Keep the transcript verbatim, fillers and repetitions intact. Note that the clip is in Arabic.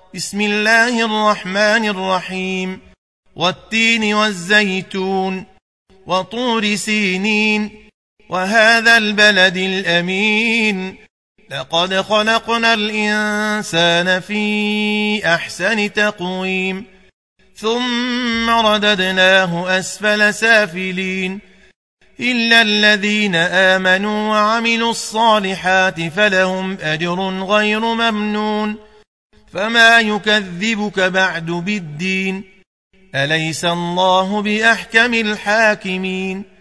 بسم الله الرحمن الرحيم والتين والزيتون وطور سينين وهذا البلد الأمين لقد خلقنا الإنسان في أحسن تقويم ثم رددناه أسفل سافلين إلا الذين آمنوا وعملوا الصالحات فلهم أجر غير ممنون فما يكذبك بعد بالدين أليس الله بأحكم الحاكمين